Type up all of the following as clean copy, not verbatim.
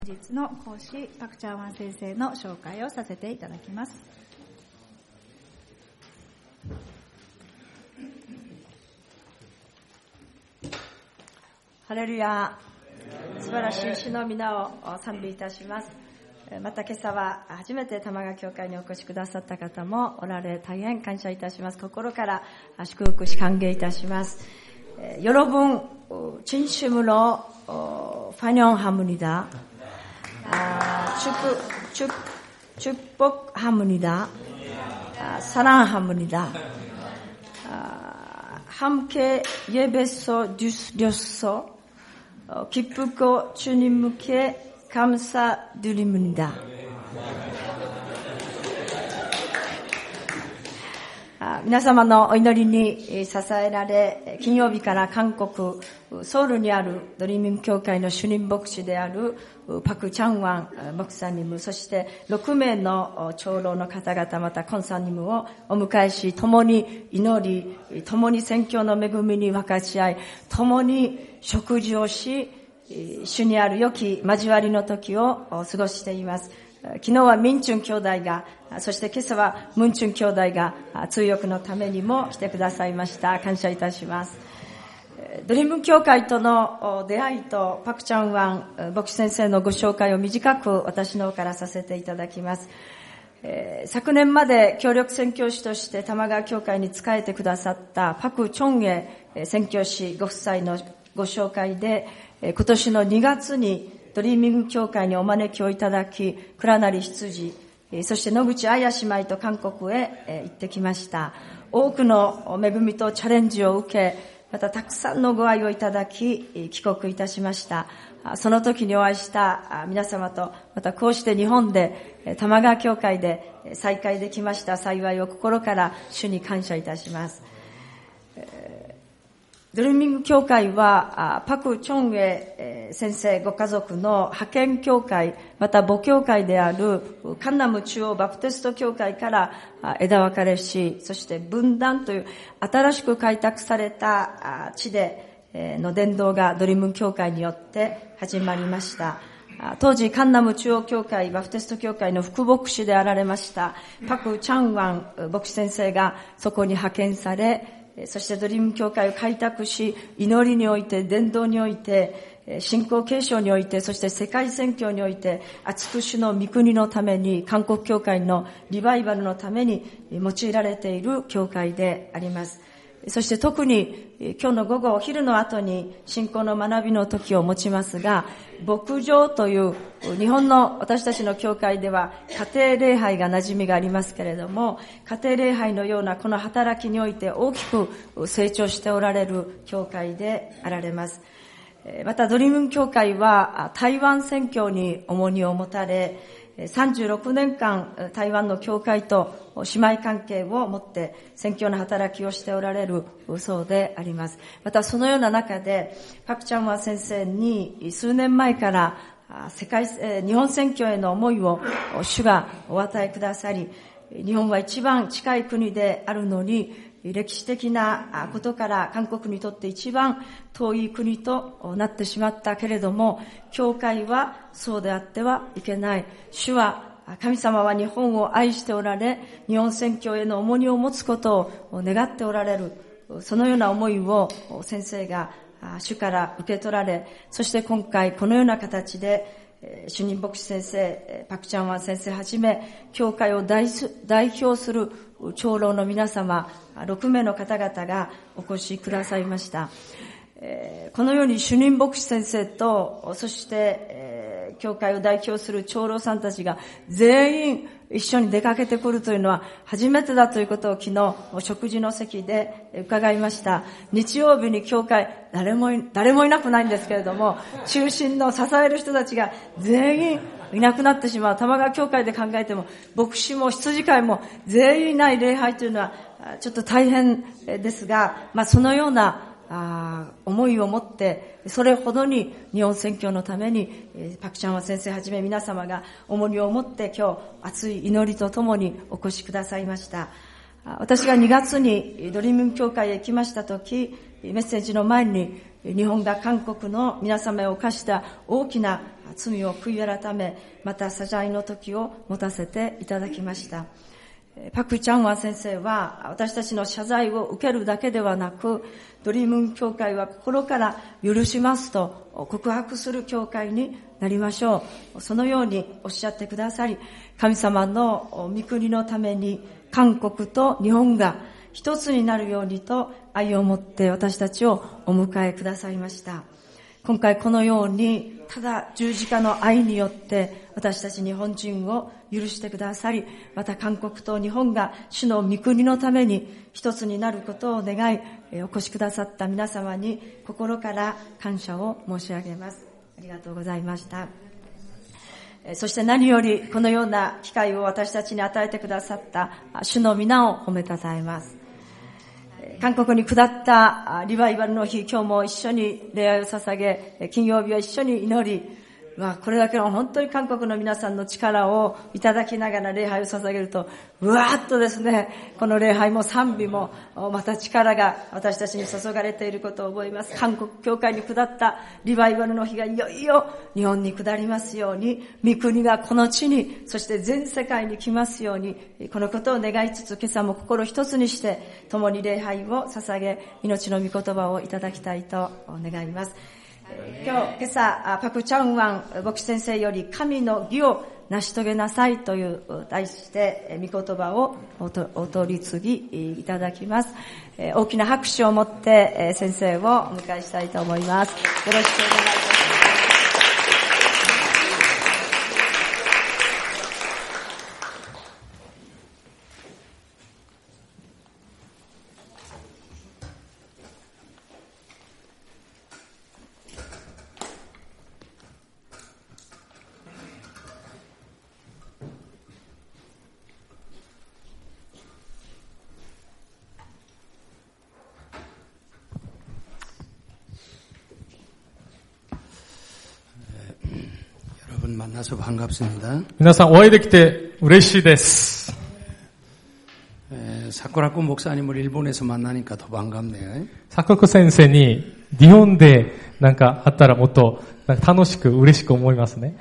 本日の講師パク・チャンワン先生の紹介をさせていただきます。 ハレルヤ、素晴らしい主の皆を賛美いたします。また今朝は初めて玉川教会にお越しくださった方もおられ、大変感謝いたします。心から祝福し歓迎いたします。여러분 진심으로 환영합니다. 축복합니다. 사랑합니다. 함께 예배소 드려서 기쁘고 주님께 감사드립니다. 皆様のお祈りに支えられ、金曜日から韓国ソウルにあるドリーミング教会の主任牧師であるパク・チャンワン牧師ニム、そして6名の長老の方々、またコンサニムをお迎えし、共に祈り、共に宣教の恵みに分かち合い、共に食事をし、主にある良き交わりの時を過ごしています。昨日はミンチュン兄弟が、そして今朝はムンチュン兄弟が通訳のためにも来てくださいました。感謝いたします。ドリーム教会との出会いとパク・チャンワン牧師先生のご紹介を短く私の方からさせていただきます。昨年まで協力宣教師として玉川教会に仕えてくださったパク・チョンエ宣教師ご夫妻のご紹介で、今年の2月にドリーミング教会にお招きをいただき、倉成羊、そして野口彩姉妹と韓国へ行ってきました。多くの恵みとチャレンジを受け、またたくさんのご愛をいただき、帰国いたしました。その時にお会いした皆様と、またこうして日本で玉川教会で再会できました幸いを心から主に感謝いたします。ドリーミング教会はパク・チョンエ先生ご家族の派遣教会、また母教会であるカンナム中央バプテスト教会から枝分かれし、そして分断という新しく開拓された地での伝道がドリーミング教会によって始まりました。当時カンナム中央教会バプテスト教会の副牧師であられましたパク・チャンワン牧師先生がそこに派遣され、そしてドリーム教会を開拓し、祈りにおいて、伝道において、信仰継承において、そして世界宣教において、厚く主の御国のために、韓国教会のリバイバルのために用いられている教会であります。そして特に今日の午後、お昼の後に信仰の学びの時を持ちますが、牧場という日本の私たちの教会では家庭礼拝が馴染みがありますけれども、家庭礼拝のようなこの働きにおいて大きく成長しておられる教会であられます。またドリーム教会は台湾宣教に重荷を持たれ、36年間台湾の教会と姉妹関係を持って宣教の働きをしておられるそうであります。またそのような中でパク・チャンワン先生に数年前から日本宣教への思いを主がお与えくださり、日本は一番近い国であるのに歴史的なことから韓国にとって一番遠い国となってしまったけれども、教会はそうであってはいけない。主は、神様は日本を愛しておられ、日本宣教への重荷を持つことを願っておられる。そのような思いを先生が主から受け取られ、そして今回このような形で主任牧師先生、パク・チャンワン先生はじめ、教会を代表する長老の皆様、6名の方々がお越しくださいました。このように主任牧師先生と、そして教会を代表する長老さんたちが全員一緒に出かけてくるというのは初めてだということを昨日食事の席で伺いました。日曜日に教会誰もいなくないんですけれども、中心の支える人たちが全員いなくなってしまう。玉川教会で考えても牧師も羊飼いも全員いない礼拝というのはちょっと大変ですが、そのような思いを持って、それほどに日本宣教のためにパク・チャンワン先生はじめ皆様が重荷を持って今日熱い祈りとともにお越しくださいました。私が2月にドリーミング教会へ行きましたとき、メッセージの前に日本が韓国の皆様へ犯した大きな罪を悔い改め、また謝罪の時を持たせていただきました。パク・チャンワン先生は私たちの謝罪を受けるだけではなく、ドリームン教会は心から許しますと告白する教会になりましょう。そのようにおっしゃってくださり、神様の御国のために韓国と日本が一つになるようにと愛を持って私たちをお迎えくださいました。今回このようにただ十字架の愛によって私たち日本人を許してくださり、また韓国と日本が主の御国のために一つになることを願い、お越しくださった皆様に心から感謝を申し上げます。ありがとうございました。そして何よりこのような機会を私たちに与えてくださった主の皆を褒めたたえます。韓国に下ったリバイバルの日、今日も一緒に礼拝を捧げ、金曜日は一緒に祈り、これだけの本当に韓国の皆さんの力をいただきながら礼拝を捧げると、うわーっとですね、この礼拝も賛美もまた力が私たちに注がれていることを覚えます。韓国教会に下ったリバイバルの日がいよいよ日本に下りますように、御国がこの地に、そして全世界に来ますように、このことを願いつつ、今朝も心一つにして共に礼拝を捧げ、命の御言葉をいただきたいと願います。今朝、パク・チャンワン牧師先生より神の義を成し遂げなさいという題して御言葉をお取り次ぎいただきます。大きな拍手を持って先生をお迎えしたいと思います。よろしくお願いいたします。 만나서 반갑습니다. 皆さんお会いできて嬉しいです。 사쿠라코 목사님을 일본에서 만나니까 더 반갑네요. サクラコ先生に日本でなんか会ったらもっと楽しく嬉しく思いますね。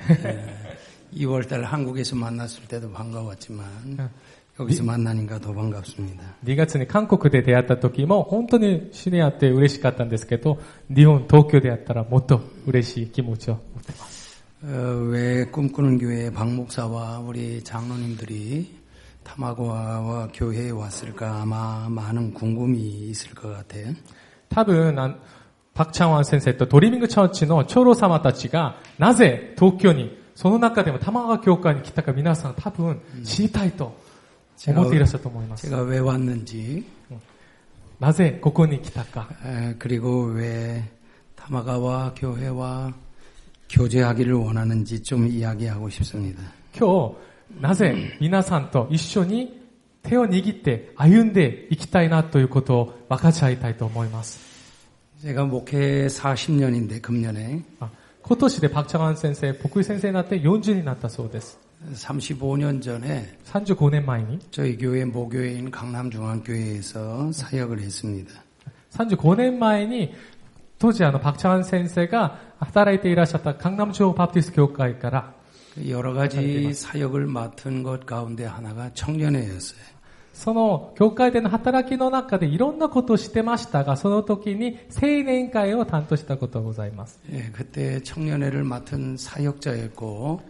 2월달 한국에서 만났을 때도 반가웠지만 여기서 만나니까 더 반갑습니다. 2月に韓国で出会った時も本当に主に会って嬉しかったんですけど、日本、東京で会ったらもっと嬉しい気持ちを持っています。 왜 꿈꾸는 교회 박 목사와 우리 장로님들이 타마고와 교회에 왔을까 아마 많은 궁금이 있을 것 같아요. 多分パク・チャンワン先生とドリーミングチャーチの長老様たちがなぜ東京に、その中でも玉川教会に来たか皆さん多分知りたいと思っていらっしゃると思います。 제가 왜 왔는지, なぜここに来たか、 그리고 왜 타마가와 교회와 교제하기를 원하는지 좀 이야기하고 싶습니다. 今日なぜ皆さんと一緒に手を握って歩んでいきたいなということを分かち合いたいと思います。 제가 목회 40년인데 금년에 今年でパク・チャンワン先生、牧師先生になって40になったそうです。 35년 전에 35年前に 저희 교회 모교회인 강남중앙교회에서 사역을 했습니다. 35年前に当時パク・チャンワン先生が働いていらっしゃった강남中央バプティスト教会から 여러 가지 사역을 맡은 것 가운데 하나가 청년회였어요. その教会での働きの中でいろんなことをしてましたが、その時に青年会を担当したことがございます。 그때 청년회를 맡은 사역자였고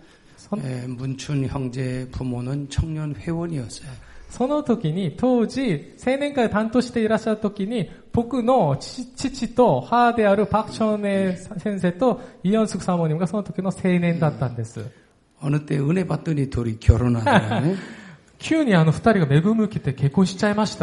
문춘 형제 부모는 청년회원이었어요. その時に当時青年会を担当していらっしゃる時に僕の父と母であるパク・チョンネ先生とイヨンスクサモニムがその時の青年だったんです。 어느 때 은혜 받더니 둘이 결혼하더라고요. 急に二人が恵み受けて結婚しちゃいました。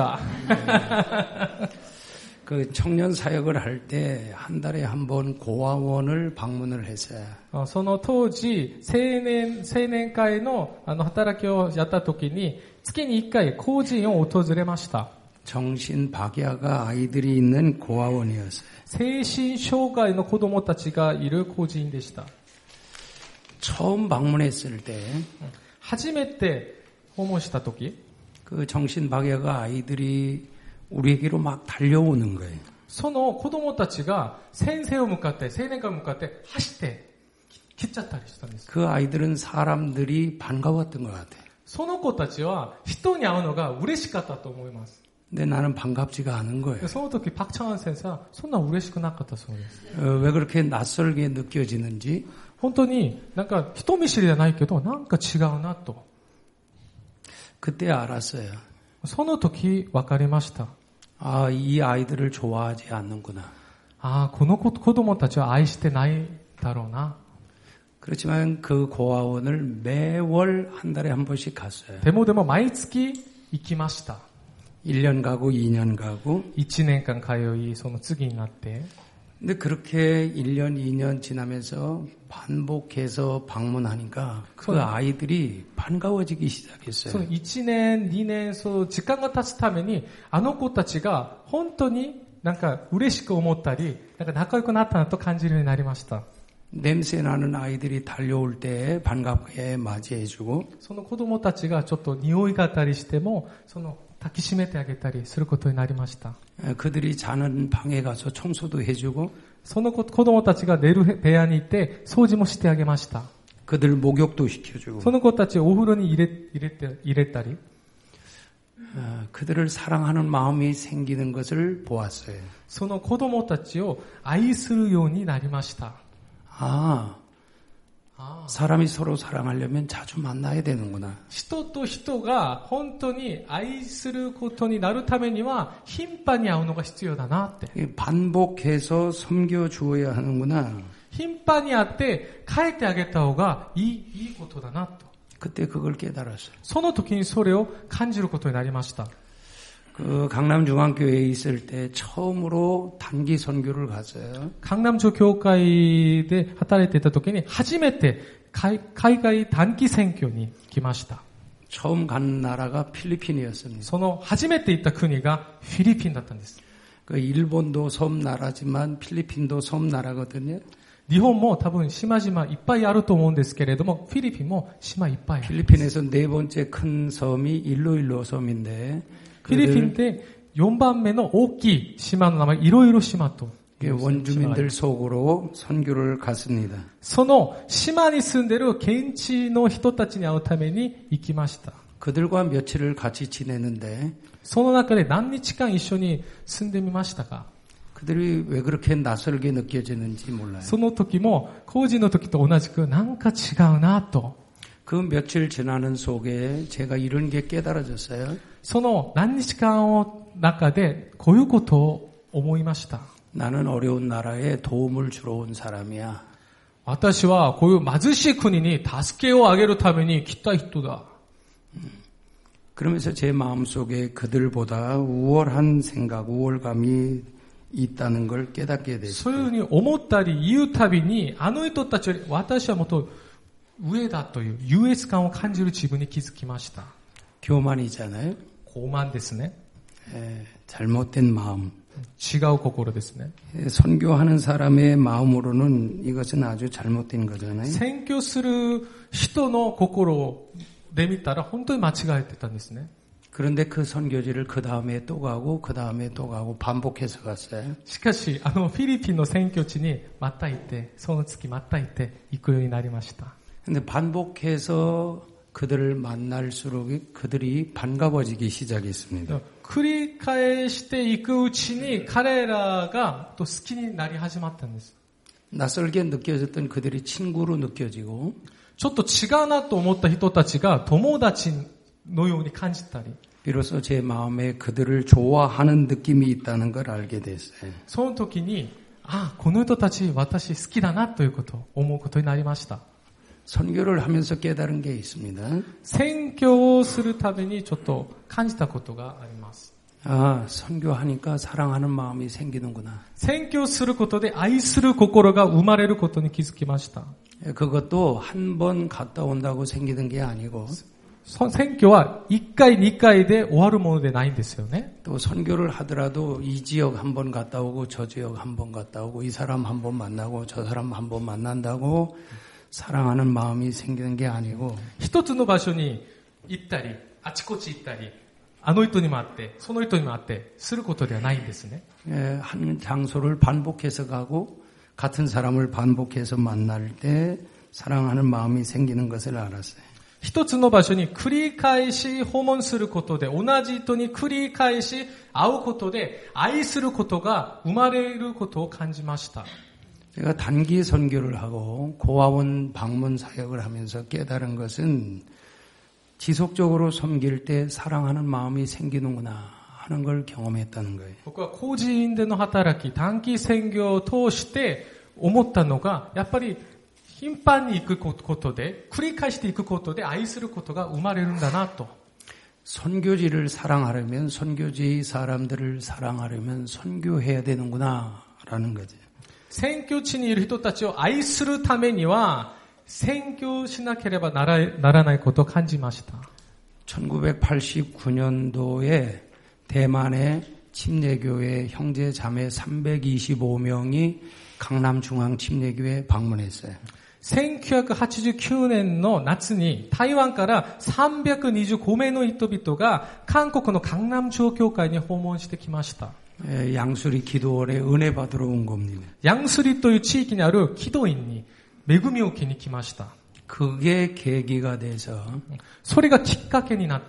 그 청년 사역을 할 때 한 달에 한 번 고아원을 방문을 했어요. その当時青年会の働きをやった時に月に1回工人を訪れました。 정신박약아 아이들이 있는 고아원이었어요. 精神障害の子供たちがいる工人でした。 처음 방문했을 때 初めて訪問した時 그 정신박약아 아이들이 우리에게로 막 달려오는 거예요. その子供たちが先生を向かって青年会を向かって走って切っちゃったりしたんです。 그 아이들은 사람들이 반가웠던 것 같아. その子たちは人に会うのが嬉しかったと思います。 근데 나는 반갑지가 않은 で 거예요. その時、パクチャンワン先生はそんな嬉しくなかったそうです。 왜 그렇게 낯설게 느껴지는지 本当になんか人見知りじゃないけど、なんか違うなと。 그때 알았어요. その時分かりました。 아, 이 아이들을 좋아하지 않는구나. ああ、この子供たちは愛してないだろうな。 그렇지만 그 고아원을 매월 한 달에 한 번씩 갔어요. でも毎月行きました。 1년 가고 2년 가고. 1年間通い、その次になって。 근데 그렇게 1년, 2년 지나면서 반복해서 방문하니까 그 아이들이 반가워지기 その 시작했어요. 1年、2年、そう時間が経つために、あの子たちが本当になんか嬉しく思ったり、なんか仲良くなったなと感じるようになりました。 냄새 나는 아이들이 달려올 때 반갑게 맞이해주고 その子供たちがちょっと匂いがあったりしても、その抱きしめてあげたりすることになりました。 그들이 자는 방에 가서 청소도 해주고 その子供たちが寝る部屋に行って掃除もしてあげました。 그들 목욕도 시켜주고 その子たちをお風呂に入れたり、 그들을 사랑하는 마음이 생기는 것을 보았어요. その子供たちを愛するようになりました。 사람이 서로 사랑하려면 자주 만나야 되는구나. 人と人が本当に愛することになるためには頻繁に会うのが必要だなって。 반복해서 섬겨주어야 하는구나. 頻繁に会って変えてあげた方がいいことだなと。 그때 그걸 깨달았어요. その時にそれを感じることになりました。 그 강남중앙교회에 있을 때 처음으로 단기 선교를 갔어요. 江南町教会で働いていた時に初めて海外短期選挙に来ました。 처음 간 나라가 필리핀이었습니다. その初めて行った国がフィリピンだったんです。 그 일본도 섬나라지만 필리핀도 섬나라거든요. 日本も多分島々いっぱいあると思うんですけれども、フィリピンも島いっぱいある。 필리핀에서 네 번째 큰 섬이 일로일로 섬인데 フィリピンで4番目の大きい島の名前、いろいろ島と。 원주민들 속으로 선교를 갔습니다. その島に住んでいる現地の人たちに会うために行きました。 그들과 며칠을 같이 지내는데 その中で何日間一緒に住んでみましたか？ 그들이 왜 그렇게 낯설게 느껴지는지 몰라요. その時も工事の時と同じくなんか違うなと。 그 며칠 지나는 속에 제가 이런 게 깨달아졌어요. その何日間の中でこういうことを思いました。 나는 어려운 나라에 도움을 주러 온 사람이야. 私はこういう貧しい国に助けをあげるために来た人だ。 그러면서 제 마음속에 그들보다 우월한 생각, 우월감이 있다는 걸 깨닫게 そういうふ 됐어요. うに思ったり言うたびに、あの人たちより私はもっと上だという優越感を感じる自分に気づきました。 교만이잖아요. 傲慢ですね。 잘못된 마음. 違う心ですね。 선교하는 사람의 마음으로는 이것은 아주 잘못된 거잖아요. 宣教する人の心で見たら本当に間違えてたんですね。 그런데 그 선교지를 그 다음에 또 가고 그 다음에 또 가고 반복해서 갔어요. しかし、フィリピンの宣教地にまた行って、その月また行って行くようになりました。 근데 반복해서 그들을 만날수록 그들이 반가워지기 시작했습니다. 繰り返していくうちに彼らが好きになり始まったんです。 낯설게 느껴졌던 그들이 친구로 느껴지고 ちょっと違うなと思った人たちが友達のように感じたり、 비로소 제 마음에 그들을 좋아하는 느낌이 있다는 걸 알게 됐어요. その時に、この人たち私好きだなということを思うことになりました。 선교를 하면서 깨달은 게 있습니다. 宣教をするためにちょっと感じたことがあります。 선교하니까 사랑하는 마음이 생기는구나. 宣教することで愛する心が生まれることに気づきました。 그것도 한 번 갔다 온다고 생기는 게 아니고 宣教は1回2回で終わるものでないんですよね。 또 선교를 하더라도 이 지역 한 번 갔다 오고 저 지역 한 번 갔다 오고 이 사람 한 번 만나고 저 사람 한 번 만난다고 사랑하는 마음이 생기는 게 아니고 一つの場所に行ったり、あちこち行ったり、あの人にも会って、その人にも会ってすることではないんですね。 한 장소를 반복해서 가고 같은 사람을 반복해서 만날 때 사랑하는 마음이 생기는 것을 알았어요. 一つの場所に繰り返し訪問することで、同じ人に繰り返し会うことで、愛することが生まれることを感じました。 제가 단기 선교를 하고 고아원 방문 사역을 하면서 깨달은 것은 지속적으로 섬길 때 사랑하는 마음이 생기는구나 하는 걸 경험했다는 거예요. 僕は個人での働き、短期宣教を通して思ったのが、やっぱり頻繁に行くことで、繰り返していくことで愛することが生まれるんだなと。 선교지를 사랑하려면 선교지 사람들을 사랑하려면 선교해야 되는구나 라는 거죠. 宣教地にいる人たちを愛するためには宣教しなければならないことを感じました。 1989년도에 대만의 침례교회 형제 자매 325명이 강남중앙 침례교회 방문했어요. 1989年の夏に台湾から325名の人々が韓国の江南中央教会に訪問してきました。 양수리 기도원에 은혜 받으러 온 겁니다. ヤンスリという地域にある祈祷院に恵みを受けに来ました。 그게 계기가 돼서 それがきっかけになって、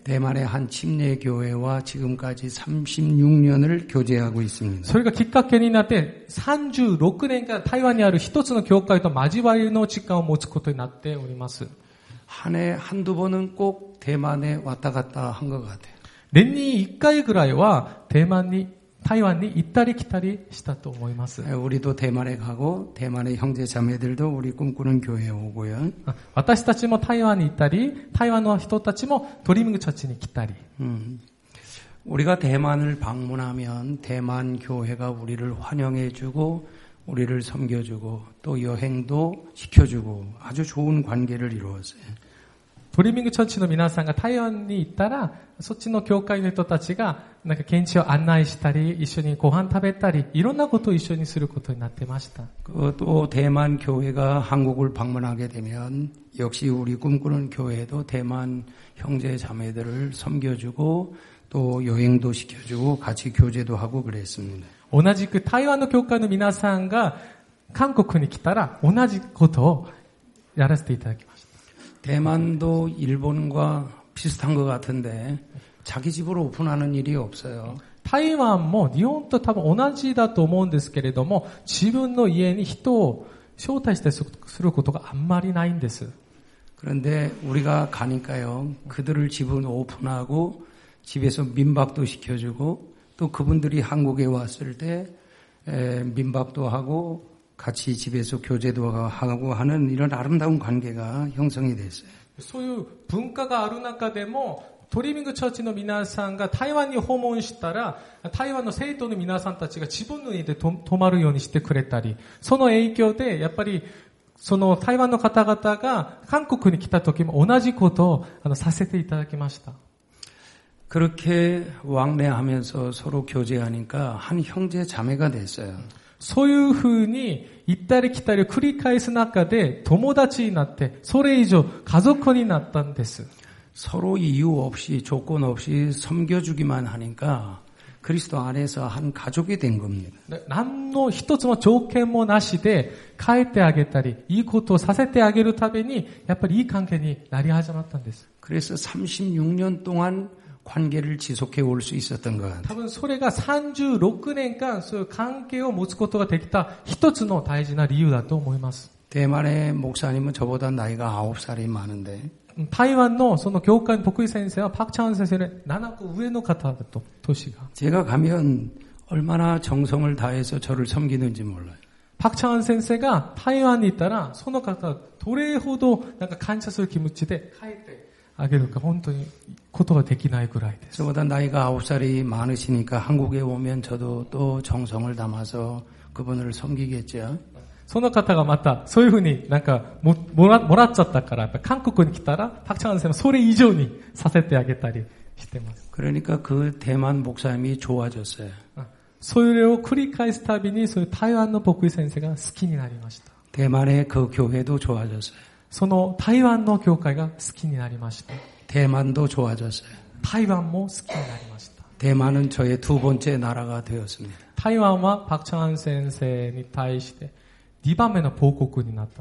대만의 한 침례교회와 지금까지 36년을 교제하고 있습니다. それがきっかけになって36年間台湾にある一つの教会と交わりの時間を持つことになっております。 한 해 한두 번은 꼭 대만에 왔다 갔다 한 것 같아요. 年に1回ぐらいは台湾に行ったり来たりしたと思います。 우리도 대만에 가고 대만의 형제 자매들도 우리 꿈꾸는 교회에 오고요. 私たちも台湾に行ったり、台湾の人たちもドリーミングチャーチに来たり。 우리가 대만을 방문하면 대만 교회가 우리를 환영해주고 우리를 섬겨주고 또 여행도 시켜주고 아주 좋은 관계를 이루었어요. ドリーミングチャーチの皆さんが台湾に行ったら、そっちの教会の人たちがなんか現地を案内したり、一緒にご飯食べたり、いろんなことを一緒にすることになってました。 또 대만 교회가 한국을 방문하게 되면 역시 우리 꿈꾸는 교회도 대만 형제 자매들을 섬겨주고 또 여행도 시켜주고 같이 교제도 하고 그랬습니다. 同じく台湾の教会の皆さんが韓国に来たら同じことをやらせていただきました。 대만도 일본과 비슷한 것 같은데 자기 집으로 오픈하는 일이 없어요. 台湾も日本と多分同じだと思うんですけれども、自分の家に人を招待したりすることがあんまりないんです。 그런데 우리가 가니까요. 그들을 집은 오픈하고 집에서 민박도 시켜주고 또 그분들이 한국에 왔을 때 민박도 하고 같이 집에서 교제도 하고 하는 이런 아름다운 관계가 형성이 됐어요. そういう文化がある中でも、ドリーミングチャーチの皆さんが台湾に訪問したら、台湾の生徒の皆さんたちが自分の家で泊まるようにしてくれたり、その影響でやっぱりその台湾の方々が韓国に来た時も同じことをさせていただきました。 그렇게 왕래하면서 서로 교제하니까 한 형제 자매가 됐어요. そういうふうに行ったり来たりを繰り返す中で友達になって、それ以上家族になったんです。 서로 이유 없이 조건 없이 섬겨주기만 하니까 그리스도 안에서 한 가족이 된 겁니다. 何の一つの条件もなしで帰ってあげたり、いいことをさせてあげるために、やっぱりいい関係になり始まったんです。 그래서 36년 동안 관계를 지속해 올 수 있었던 것 같아요. 多分それが36年間そういう関係を持つことができた一つの大事な理由だと思います。 대만의 목사님은 저보다 나이가 9살이 많은데 台湾のその教会の牧師先生はパクチャン先生の7個上の方だと、年が。 제가 가면 얼마나 정성을 다해서 저를 섬기는지 몰라요. パクチャン先生が台湾に行ったら、その方はどれほどなんか感謝する気持ちで帰ってあげるか本当にことができないぐらいです。 저보다 나이가 9살이 많으시니까 한국에 오면 저도 또 정성을 담아서 그분을 섬기겠죠. その方がまたそういうふうになんかもらっちゃったから、やっぱ韓国に来たらパクチャン先生もそれ以上にさせてあげたりしてます。 그러니까 그 대만 목사님이 좋아졌어요. それを繰り返すたびにそういう台湾の牧師先生が好きになりました。 대만의 그 교회도 좋아졌어요. その台湾の教会が好きになりました。 대만도 좋아졌어요. 台湾も好きになりました。 대만은 저의 두 번째 나라가 되었습니다. 台湾はパクチャン先生に対して2番目の母国になったそうです。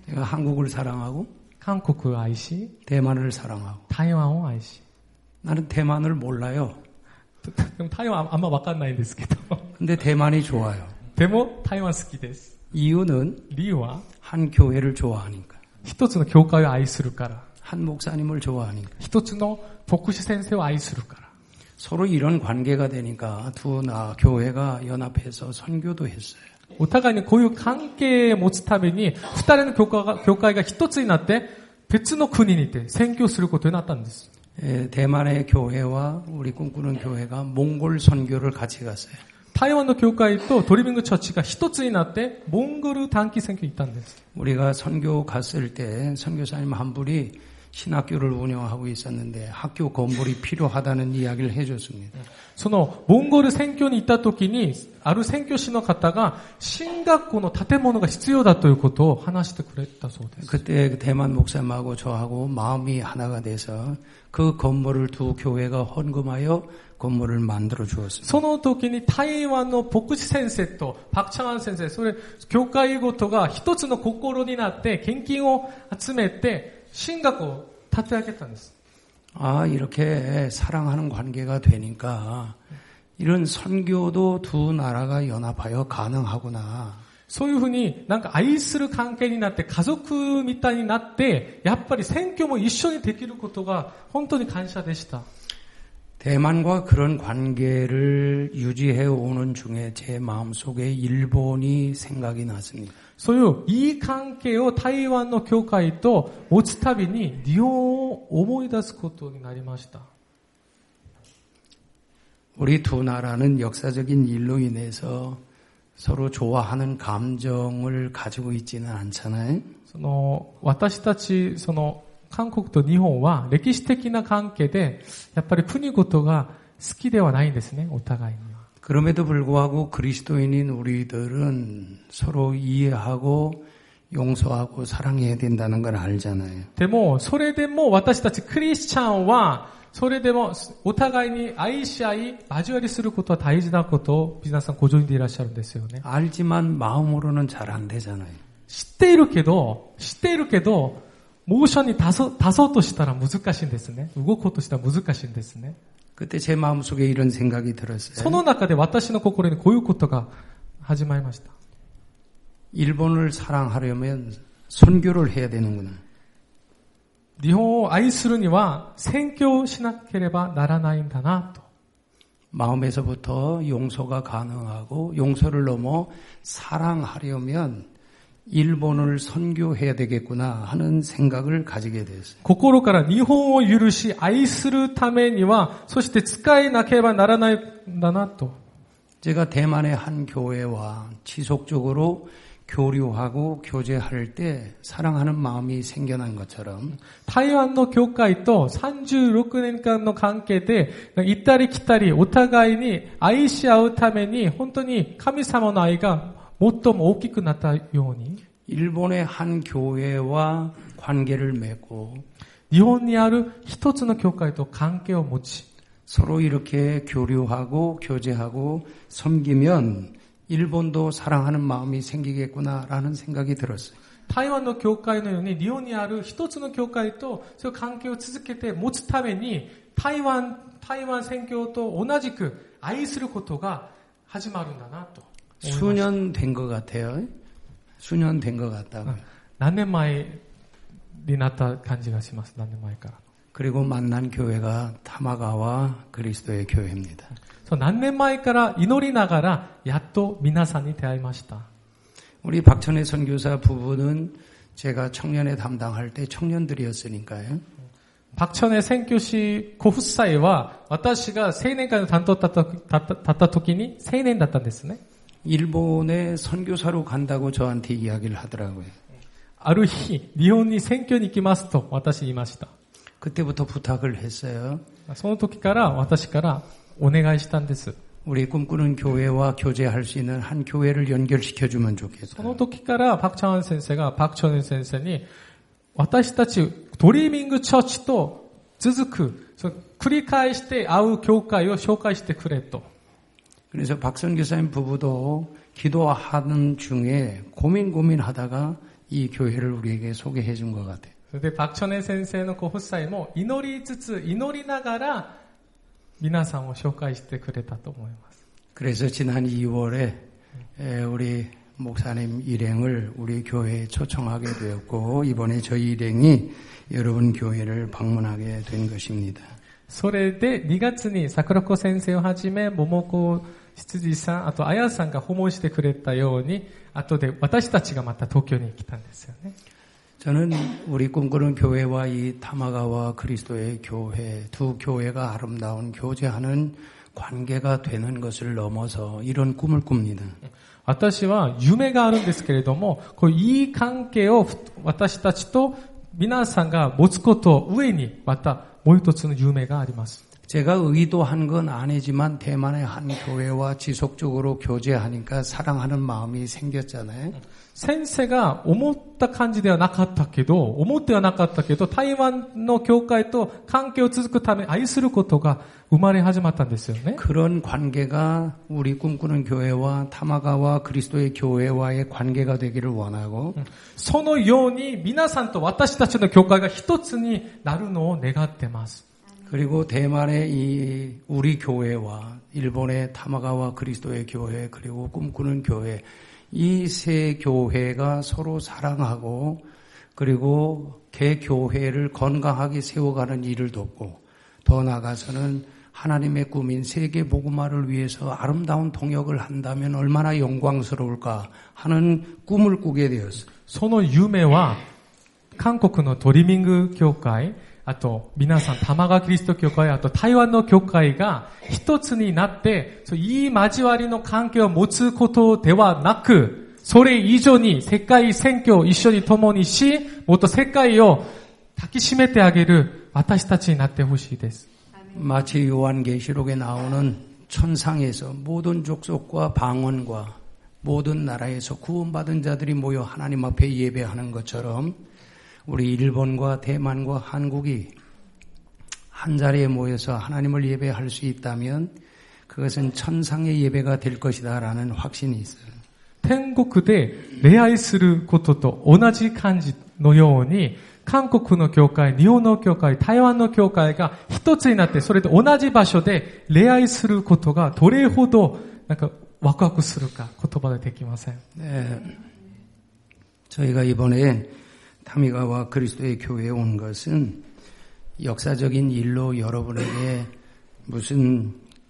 제가 한국을 사랑하고 韓国を愛し、 대만을 사랑하고 台湾を愛し。 나는 대만을 몰라요. でも台湾あんまわかんないんですけど。 근데 대만이 좋아요. でも台湾好きです。 이유는 理由は 한 교회를 좋아하니까. 一つの教会を愛するから。 한 목사님을 좋아하니까. 一つの牧師先生を愛するから。 서로 이런 관계가 되니까 두 교회가 연합해서 선교도 했어요. お互いにこういう関係を持つために、二人の教会が一つになって、別の国にいて宣教することになったんです。 대만의 교회와 우리 꿈꾸는 교회가 몽골 선교를 같이 갔어요. 台湾の教会とドリーミングチャーチが一つになって、モンゴル短期選挙に行ったんです。 우리가 선교 갔을 때 선교사님 한 분이 신학교를 운영하고 있었는데 학교 건물이 필요하다는 이야기를 해줬습니다. そのモンゴル選挙に行った時に、ある宣教師の方が進学校の建物が必要だということを話してくれたそうです。 그때 대만 목사님하고 저하고 마음이 하나가 돼서 그 건물을 두 교회가 헌금하여 건물을 만들어 주었습니다. その時に台湾の牧師先生とパクチャワン先生、それ教会ごとが一つの心になって献金を集めて進学を立て上げたんです。 아, 이렇게 사랑하는 관계가 되니까 이런 선교도 두 나라가 연합하여 가능하구나. そういうふうになんか愛する関係になって家族みたいになって、やっぱり選挙も一緒にできることが本当に感謝でした。 대만과 그런 관계를 유지해 오는 중에 제 마음속에 일본이 생각이 났습니다. そういういい関係を台湾の教会と持つたびに日本を思い出すことになりました。 우리 두 나라는 역사적인 일로 인해서 서로 좋아하는 감정을 가지고 있지는 않잖아요. その私たちその韓国と日本は歴史的な関係でやっぱり国ごとが好きではないんですね、お互いには。 그럼에도 불구하고 그리스도인인 우리들은 서로 이해하고 용서하고 사랑해야 된다는 걸 알잖아요. でもそれでも私たちクリスチャンはそれでもお互いに愛し合い交わりすることは大事なことを皆さんご存知でいらっしゃるんですよね。 알지만 마음으로는 잘 안 되잖아요. 知っているけどモーションに足そうとしたら難しいんですね。動こうとしたら難しいんですね。 그때 제 마음속에 이런 생각이 들었어요. その中で私の心にこういうことが始まりました。 일본을 사랑하려면 선교를 해야 되는구나. 日本を愛するには宣教をしなければならないんだなと。 마음에서부터 용서가 가능하고 용서를 넘어 사랑하려면 일본을 선교해야 되겠구나 하는 생각을 가지게 됐어요. 心から日本を許し愛するためにはそして使えなければならないんだなと。 제가 대만의 한 교회와 지속적으로 교류하고 교제할 때 사랑하는 마음이 생겨난 것처럼 台湾の教会と36年間の関係で行ったり来たりお互いに愛し合うために本当に神様の愛が最も大きくなったように 일본의 한 교회와 관계를 맺고 日本にある一つの教会と関係を持ち 서로 이렇게 교류하고 교제하고 섬기면 일본도 사랑하는 마음이 생기겠구나라는 생각이 들었어요. 台湾の教会のように日本にある一つの教会とそういう関係を続けて持つために台湾宣教と同じく愛することが始まるんだなと。 수년 된 것 같아요. 수년 된 것 같다고요. 何年前になった感じがします。何年前から。 그리고 만난 교회가 타마가와 그리스도의 교회입니다. 何年前から祈りながらやっと皆さんに出会いました。 우리 박천혜 선교사 부부는 제가 청년회 담당할 때 청년들이었으니까요. パクチョネ宣教師ご夫妻は私が青年会の担当だった時に青年だったんですね。 일본에 선교사로 간다고 저한테 이야기를 하더라고요. ある日、日本に宣教に行きますと私言いました。 그때부터 부탁을 했어요. その時から私からお願いしたんです。 우리 꿈꾸는 교회와 교제할 수 있는 한 교회를 연결시켜주면 좋겠다. その時からパクチャン先生がパクチョネ先生に私たちドリーミングチャーチと続く繰り返して会う教会を紹介してくれと。 그래서 박선교사님 부부도 기도하는 중에 고민하다가 이 교회를 우리에게 소개해 준 것 같아요. で、パクチョネ先生のご夫妻も祈りつつ、祈りながら皆さんを紹介してくれたと思います。 그래서 지난 2월에 우리 목사님 일행을 우리 교회에 초청하게 되었고 이번에 저희 일행이 여러분 교회를 방문하게 된 것입니다. それで2月に桜子先生をはじめ、桃子羊さん、あとあやさんが訪問してくれたように、後で私たちがまた東京に来たんですよね。 저는 우리 꿈꾸는 교회와 이 타마가와 그리스도의 교회, 두 교회가 아름다운 교제하는 관계가 되는 것을 넘어서 이런 꿈을 꿉니다. 私は夢があるんですけれども、こういい関係を私たちと皆さんが持つこと上にまたもう一つの夢があります。 제가 의도한 건 아니지만 대만의 한 교회와 지속적으로 교제하니까 사랑하는 마음이 생겼잖아요. 先生が思った感じではなかったけど、思ってはなかったけど、台湾の教会と関係を続くため愛することが生まれ始まったんですよね。 그런 관계가 우리 꿈꾸는 교회와 타마가와 그리스도의 교회와의 관계가 되기를 원하고 そのように皆さんと私たちの教会が一つになるのを願ってます。 그리고 대만의 이 우리 교회와 일본의 타마가와 그리스도의 교회 그리고 꿈꾸는 교회 이 세 교회가 서로 사랑하고 그리고 개 교회를 건강하게 세워가는 일을 돕고 더 나아가서는 하나님의 꿈인 세계 복음화를 위해서 아름다운 통역을 한다면 얼마나 영광스러울까 하는 꿈을 꾸게 되었어요. その夢は韓国のドリーミング教会、あと皆さん玉川キリスト教会、あと台湾の教会が一つになって、いい交わりの関係を持つことではなく、それ以上に世界宣教を一緒に共にし、もっと世界を抱きしめてあげる私たちになってほしいです。 마치 요한계시록에 나오는 천상에서 모든 족속과 방언과 모든 나라에서 구원받은 자들이 모여 하나님 앞에 예배하는 것처럼 우리 일본과 대만과 한국이 한 자리에 모여서 하나님을 예배할 수 있다면 그것은 천상의 예배가 될 것이다라는 확신이 있어요. 天国で礼拝することと同じ感じのように、韓国の教会、日本の教会、台湾の教会が一つになって、それで同じ場所で礼拝することがどれほどワクワクするか言葉でできません。 네, 저희가 이번에 타미가와 그리스도의 교회에 온 것은 역사적인 일로 여러분에게 무슨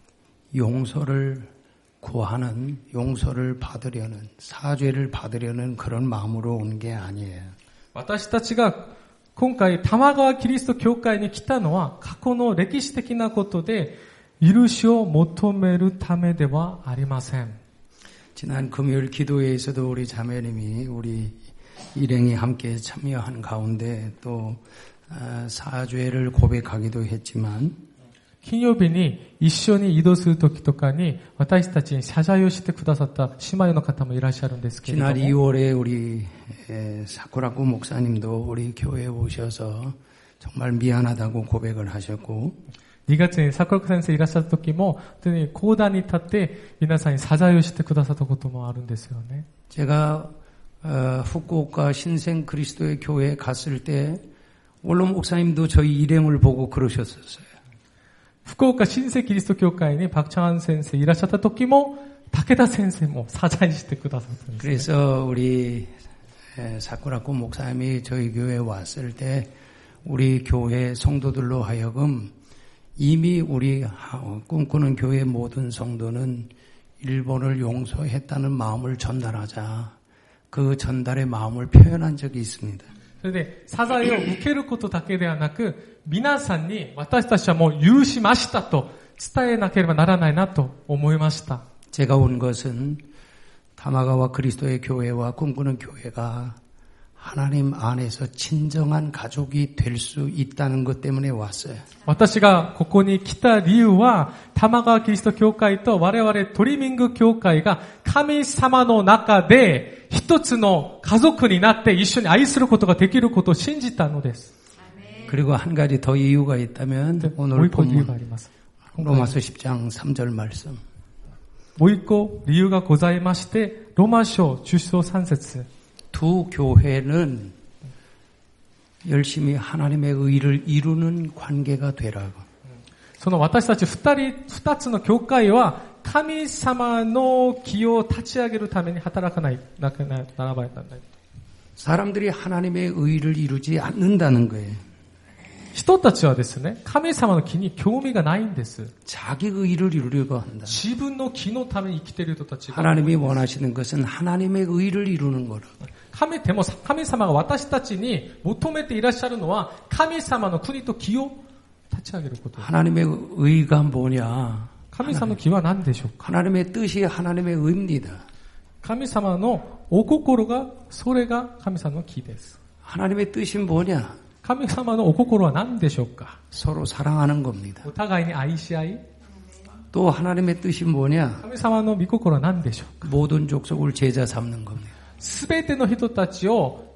용서를 구하는, 용서를 받으려는, 사죄를 받으려는 그런 마음으로 온 게 아니에요. 私たちが今回玉川キリスト教会に来たのは過去の歴史的なことで許しを求めるためではありません。 지난 금요일 기도회에서도 우리 자매님이 우리 일행이 함께 참여한 가운데 또 사죄를 고백하기도 했지만 金曜日に一緒に移動するときとかに私たちに謝罪をしてくださった姉妹の方もいらっしゃるんですけれども 지난 2월에 우리 사쿠라쿠 목사님도 우리 교회에 오셔서 정말 미안하다고 고백을 하셨고 2月に桜子先生いらっしゃった時も本当に講談に立って皆さんに謝罪をしてくださったこともあるんですよね。 제가 후쿠오카 신생 그리스도의 교회에 갔을 때 원로 목사님도 저희 일행을 보고 그러셨었어요. 福岡新世キリスト教会にパクチャン先生いらっしゃった時も武田先生も謝罪してくださったんです、ね。 그래서 우리 사쿠라쿠 목사님이 저희 교회에 왔을 때 우리 교회 성도들로 하여금 이미 우리 꿈꾸는 교회 모든 성도는 일본을 용서했다는 마음을 전달하자. 그 전달의 마음을 표현한 적이 있습니다. それで謝罪を受けることだけではなく、皆さんに私たちはもう許しましたと伝えなければならないなと思いました。 제가 온 것은 타마가와 그리스도의 교회와 꿈꾸는 교회가 하나님 안에서 진정한 가족이 될 수 있다는 것 때문에 왔어요. 私がここに来た理由は、玉川キリスト教会と我々トリミング教会が神様の中で一つの家族になって一緒に愛することができることを信じたのです。 그리고 한 가지 더 이유가 있다면 오늘 본문 로마서 10장 3절 말씀. もう一個理由がございまして、ローマ書10章3節。 두 교회는 열심히 하나님의 의를 이루는 관계가 되라고. その私たち二つの教会は神様の義を立ち上げるために働かないならばならない。 사람들이 하나님의 의를 이루지 않는다는 거예요. 人たちはですね、神様の義に興味がないんです。 자기 의를 이루려고 한다. 自分の義のために生きている人たちが。 하나님이 원하시는 것은 하나님의 의를 이루는 거라. 神様が私たちに求めていらっしゃるのは神様の国と義を立ち上げること。 하나님의 의가 뭐냐? 神様の義は何でしょうか。 하나님의 뜻이 하나님의 의입니다. 神様のお心が、それが神様の義です。 하나님의 뜻이 뭐냐? 神様のお心は何でしょうか。 서로 사랑하는 겁니다. お互いに愛し合い。 또 하나님의 뜻이 뭐냐? 神様の御心は何でしょうか。 모든 족속을 제자 삼는 겁니다. すべての人たち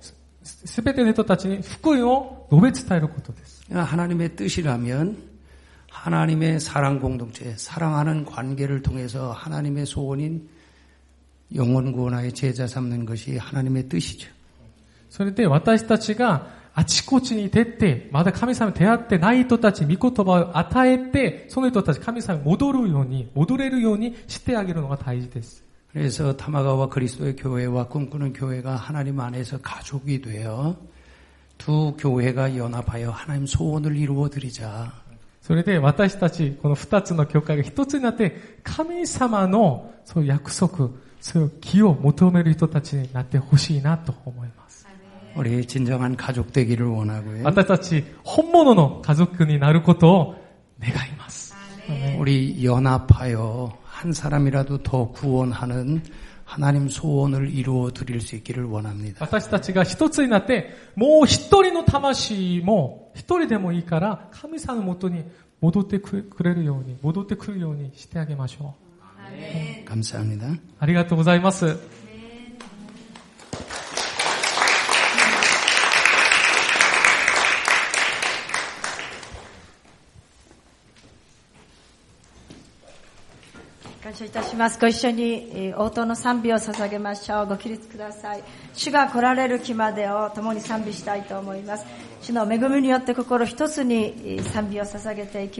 に福音を述べ伝えることです。 하나님의 뜻이라면 하나님의 사랑 공동체, 사랑하는 관계를 통해서 하나님의 소원인 영혼 구원하여 제자 삼는 것이 하나님의 뜻이죠. それで私たちがあちこちに出て、まだ神様に出会ってない人たちに御言葉を与えて、その人たち神様に戻れるようにしてあげるのが大事です。 그래서 타마가와 그리스도의 교회와 꿈꾸는 교회가 하나님 안에서 가족이 되어 두 교회가 연합하여 하나님 소원을 이루어 드리자. それで私たちこの二つの教会が一つになって神様のそういう約束、そういう義を求める人たちになってほしいなと思います。 우리 진정한 가족 되기를 원하고요. 私たち本物の家族になることを願います。 우리 연합하여 한 사람이라도 더 구원하는 하나님 소원을 이루어 드릴 수 있기를 원합니다. 私たちが一つになって、もう一人の魂も一人でもいいから神様のもとに戻ってくるようにしてあげましょう。 감사합니다. ありがとうございます。 感謝いたします。ご一緒に応答の賛美を捧げましょう。ご起立ください。主が来られる日までを共に賛美したいと思います。主の恵みによって心一つに賛美を捧げていきます。